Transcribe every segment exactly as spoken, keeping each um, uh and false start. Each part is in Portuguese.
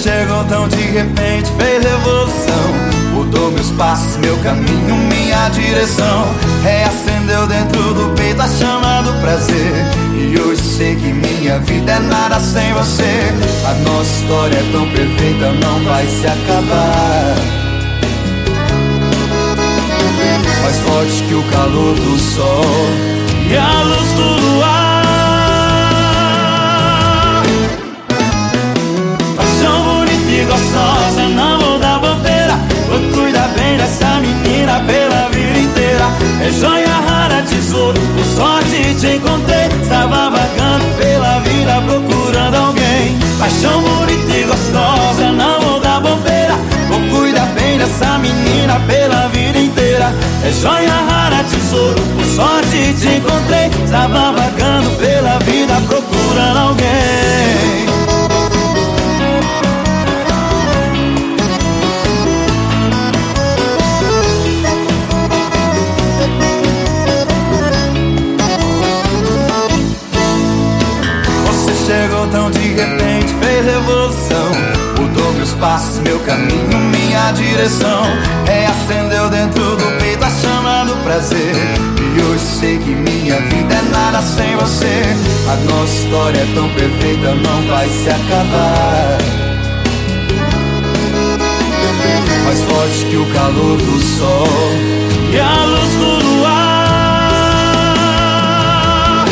chegou tão de repente, fez revolução, mudou meus passos, meu caminho, minha direção. Reacendeu dentro do peito a chama do prazer, e hoje sei que minha vida é nada sem você. A nossa história é tão perfeita, não vai se acabar. Mais forte que o calor do sol e a luz do luar. Paixão bonita e gostosa, não vou dar bobeira. Vou cuidar bem dessa menina pela vida inteira. É joia rara, tesouro, por sorte te encontrei. Estava vagando pela vida procurando alguém. Paixão bonita e gostosa, não vou dar bobeira. Vou cuidar bem dessa menina pela vida inteira. É joia rara, tesouro, por sorte te encontrei. Estava vagando pela vida procurando alguém. Você chegou tão de repente, fez revolução, mudou meus passos, meu caminho, minha direção. Reacendeu dentro do peito a chama do prazer, e hoje sei que minha vida é nada sem você. A nossa história é tão perfeita, não vai se acabar. Mais forte que o calor do sol e a luz do luar.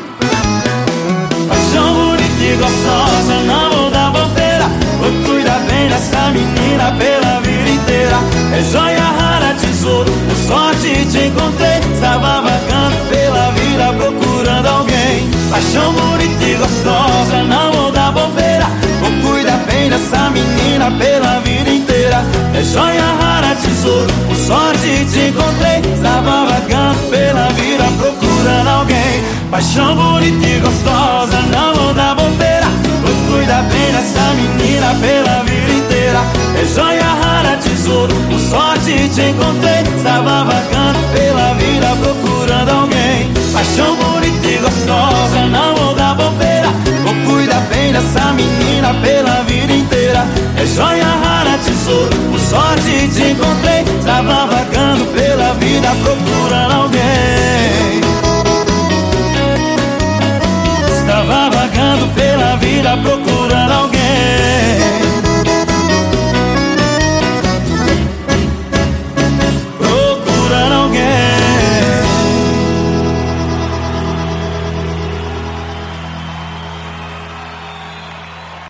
Paixão bonita e gostosa, não vou dar bobeira. Vou cuidar bem dessa menina pela vida inteira. É joia rara, tesouro, por sorte te encontrei. Estava vagando pela vida procurando alguém. Paixão bonita e gostosa, não vou dar bobeira. Vou cuidar bem dessa menina pela vida inteira. É joia rara, tesouro, por sorte te encontrei. Estava vagando pela vida procurando alguém. Paixão bonita e gostosa, não vou dar bobeira. Vou cuidar bem dessa menina pela vida inteira. É joia rara, tesouro, por sorte te encontrei. Estava vagando pela vida procurando alguém. Paixão bonita e gostosa, não vou dar bobeira. Vou cuidar bem dessa menina pela vida inteira. É joia rara, tesouro, por sorte te encontrei. Estava vagando pela vida procurando